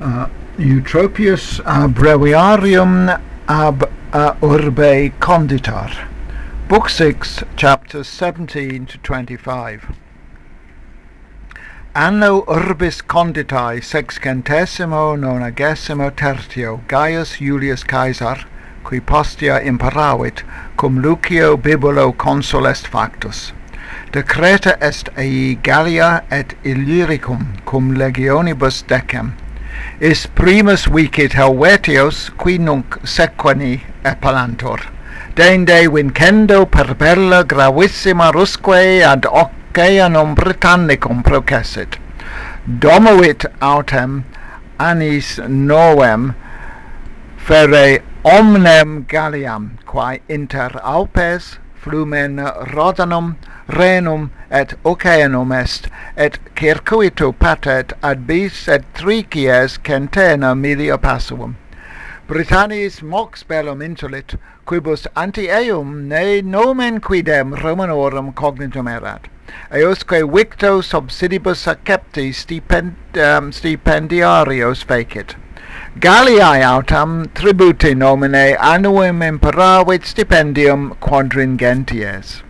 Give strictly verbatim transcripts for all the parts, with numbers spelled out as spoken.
uh, Eutropius uh, Breviarium ab uh, Urbe Conditor, Book six, Chapters seventeen to twenty-five. Anno Urbis Conditae sexcentesimo nonagesimo tertio Gaius Julius Caesar, qui postea imperavit, cum Lucio Bibulo consul est factus. Decreta est ei Gallia et Illyricum cum legionibus decem. Is primus vicit Helvetios, qui nunc sequeni epalantur. Dende vincendo per bella gravissima rusque ad Oceanum Britannicum processit. Domovit autem annis novem fere omnem Galliam, quae inter Alpes, flumen Rhodanum, Rhenum et Oceanum est, et circuito patet ad bis et tricies centena milia passuum. Britannis mox bellum intulit, quibus ante eum ne nomen quidem Romanorum cognitum erat, eosque victo subsidibus accepti stipend, um, stipendiarios fecit. Galliae autem tributi nomine annuum imperavit stipendium quadringenties.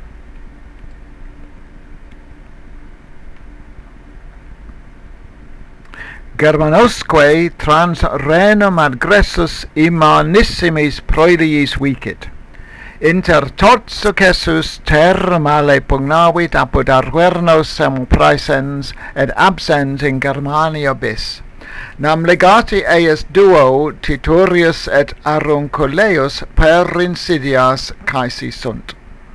Germanosque trans Rhenum ad Gressus immanissimis proiliis vicit. Inter tot successus terra male pugnavit apud Arvernos semu praesens et absens in Germania bis. Nam legati eius duo Titurius et Arunculeius per insidias caesi sunt.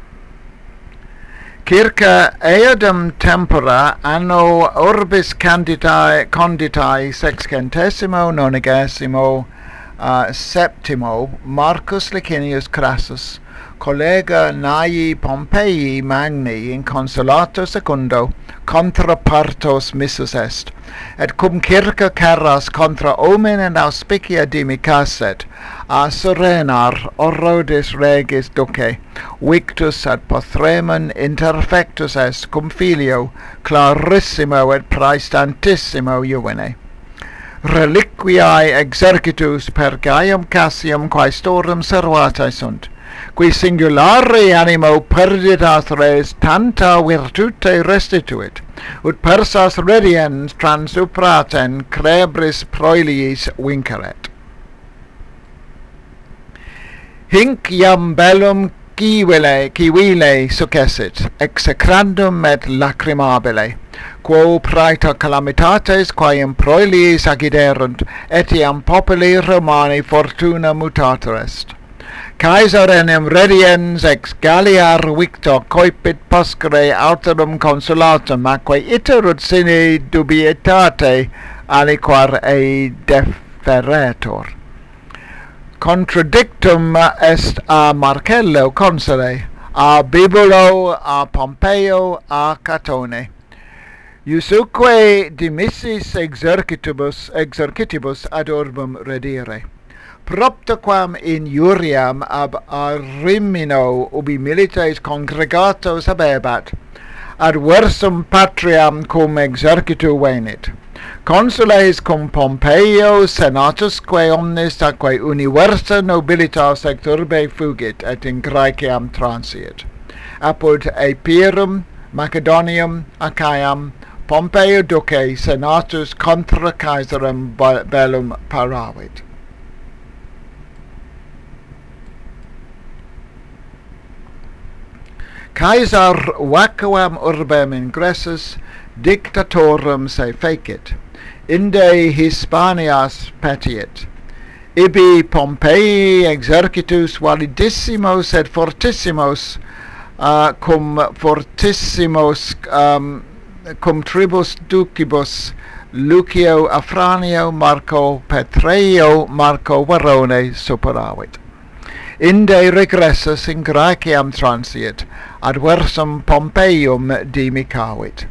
Circa eadem tempora anno Urbis Conditae, conditae sexcentesimo nonagesimo uh, septimo Marcus Licinius Crassus, collega Naii Pompeii Magni in consulato secundo contra partos missus est, et cum circa carras contra omen and auspicia dimicasset, a serenar orrodis regis duce, victus ad Pothraemon interfectus est cum filio clarissimo et praestantissimo juvene. Reliquiae exercitus per Gaium Cassium quaestorum servatae sunt, qui singulare animo perditas res tanta virtute restituit, ut persas rediens transupraten crebris proiliis vinceret. Hinc iam bellum civile, civile successit, execrandum et lacrimabile, quo praeta calamitates quae proiliis acciderunt, etiam populi Romani fortuna mutator est. Caesar enim rediens ex Galliar victor coipit poscere alterum consulatum, aquae iterunt sine dubietate aliquar ei deferetur. Contradictum est a Marcello consule, a Bibulo, a Pompeo, a Catone. Iusuque dimissis exercitibus, exercitibus ad urbum redire. Proptoquam in Iuriam ab Arimino ubi milites congregatos habebat, ad versum patriam cum exercitu venit. Consules cum Pompeo senatusque omnes atque universa nobilitas ect urbe fugit et in Graeciam transiit. Apud Epirum, Macedonium, Achaeam, Pompeo duce senatus contra Caesarem bellum paravit. Caesar vacuam urbem ingressus dictatorum se fecit, inde Hispanias petiit. Ibi Pompei exercitus validissimos et fortissimos uh, cum fortissimos um, cum tribus ducibus Lucio Afranio Marco Petreio Marco Varrone superavit. Inde regressus in Graeciam transiit, ad versum Pompeium dimicavit.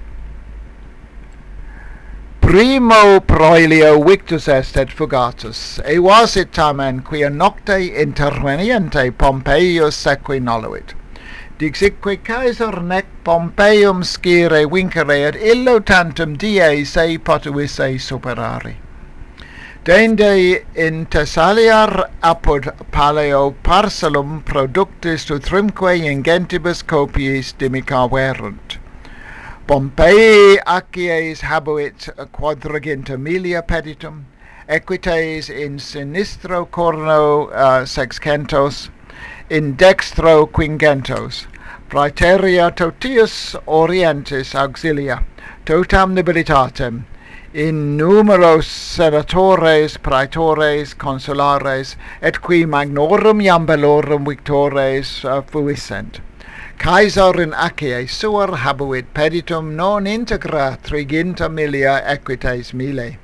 Primo proilio victus est et fugatus, e vasit tamen quia nocte interveniente Pompeius sequi noluit. Dixique Caesar nec Pompeium scire vincere et illo tantum die se potuisse superari. Deinde in Thessaliar apud paleo parcelum productis tutrimque ingentibus copiis dimicaverunt. Pompeii acies habuit quadraginta milia peditum, equites in sinistro corno uh, sexcentos, in dextro quingentos, praeteria totius orientis auxilia, totam nobilitatem, in numeros senatores, praetores, consulares, et qui magnorum iambellorum victores uh, fuissent. Caesar in Achaea suor habuit peditum non integra triginta milia equites mille.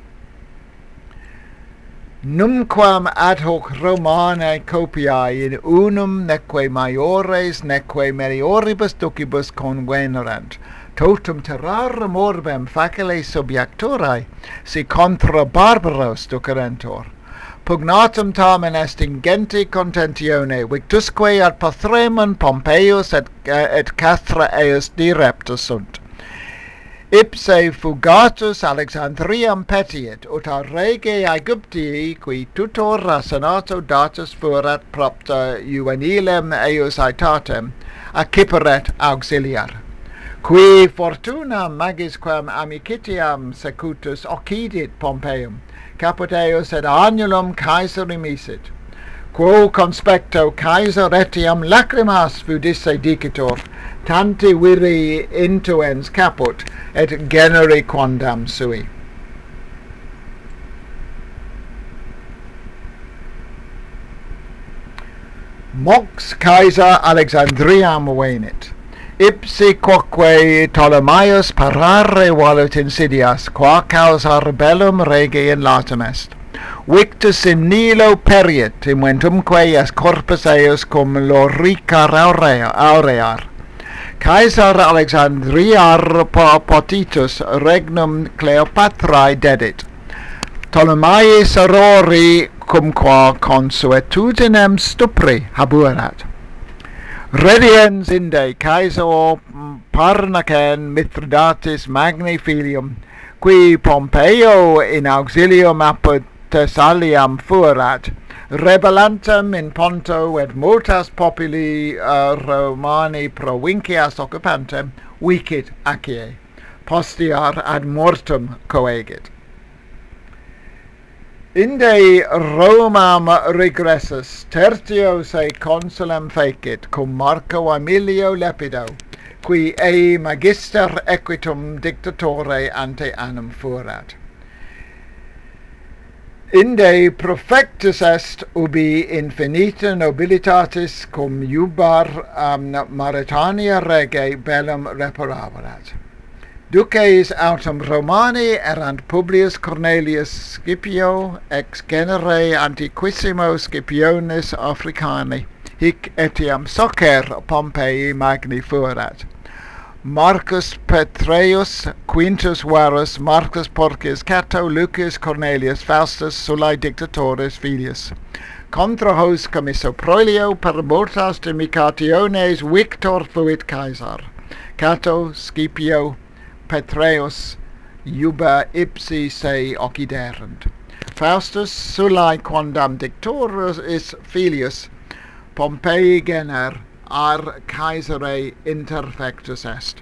Numquam ad hoc Romanae copiae in unum neque maiores neque melioribus ducibus convenerant, totum terrarum orbem facile subjecturae, si contra barbaros ducerentur. Pugnatum tamen est ingenti contentione, victusque ad Pathremon Pompeius et, et Castra eus direptus sunt. Ipse fugatus Alexandriam petiet, ut a rege Aegyptii, qui tutor a senato datus fuerat propter juvenilem eus aetatem, acciperet auxiliar. Qui fortuna magisquam amicitiam secutus occidit Pompeium, caput eus et annulum Caesari misit. Quo conspecto Caesar etiam lacrimas fudisse dicitur, tanti viri intuens caput, et generi quondam sui. Mox Caesar Alexandriam venit. Ipsi quoque Ptolemaios parare valut insidias, qua causa bellum rege in latum est. Victus in Nilo periet, inventumque as corpus eus cum loricar aurear. Caesar Alexandriar potitus regnum Cleopatrae dedit. Ptolemais aurori cumqua consuetudinem stupri habuerat. Rediens inde Caesar Parnacen Mithridatis magni filium, qui Pompeo in auxilium apud Thessaliam fuerat, rebellantum in Ponto et multas populi uh, Romani provincias occupantem vicit Achaea, postiar ad mortem coegit. Inde Romam regressus tertio se consulem fecit cum Marco Aemilio Lepido, qui ei magister equitum dictatore ante annum fuerat. Inde profectus est ubi infinita nobilitatis cum iubar um, Mauritania rege bellum reparaverat. Duces autem Romani erant Publius Cornelius Scipio ex genere antiquissimo Scipionis Africani, hic etiam socer Pompeii magni fuerat. Marcus Petreius, Quintus Varus, Marcus Porcius Cato, Lucius Cornelius, Faustus, Sullae Dictatoris Filius. Contra hos commisso proelio per multas dimicationes victor fuit Caesar. Cato, Scipio, Petreius, iuba ipsi se occiderunt. Faustus, Sullae quondam dictorus is Filius, Pompeii gener, ar Caesare interfectus est.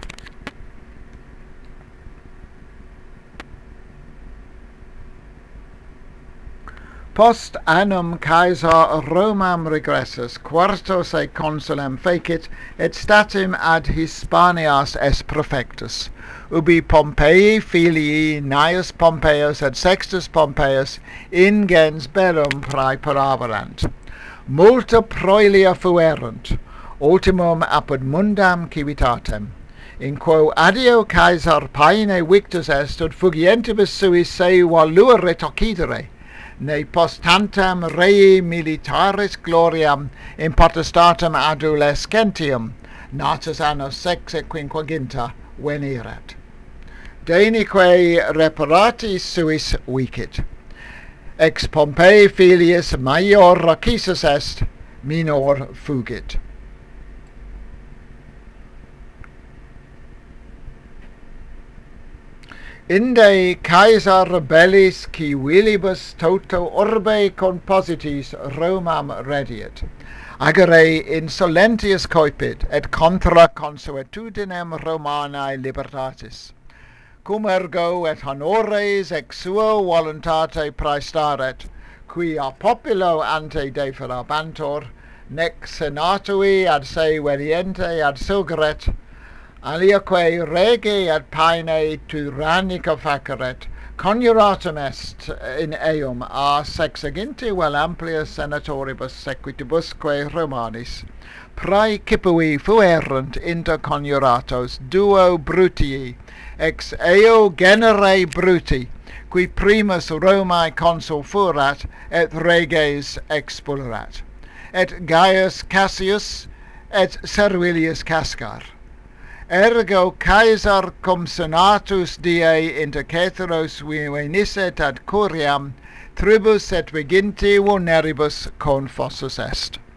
Post annum Caesar Romam regressus, quarto se consulem fecit, et statim ad Hispanias est prefectus, ubi Pompeii filii Gnaeus Pompeius et Sextus Pompeius ingens bellum praeparaverant. Multa proelia fuerunt, ultimum apud mundam civitatem, in quo adio Caesar paene victus est, ut fugientibus suis se valuerit occidere, ne postantem rei militaris gloriam in potestatem adolescentium, natus annos sexe quinquaginta veniret. Denique reparati suis vicit. Ex Pompeii filius maior racisus est, minor fugit. Inde Caesar bellis qui vilibus toto orbe compositis Romam rediet, agere insolentius coipit et contra consuetudinem Romanae libertatis, cum ergo et honores ex sua voluntate praestaret, qui a populo ante deferabantur, nec senatui ad se veniente ad sugeret, aliaque rege et paene tyrannica faceret, coniuratum est in eum a sexaginti vel amplia senatoribus sequitibusque Romanis, praecipui fuerunt inter coniuratos duo Brutii, ex eo genere Bruti, qui primus Romae consul furat et reges expulrat, et Gaius Cassius et Servilius Cascar. Ergo Caesar cum senatus die inter Caetheros venisset ad curiam, tribus et viginti vulneribus confossus est.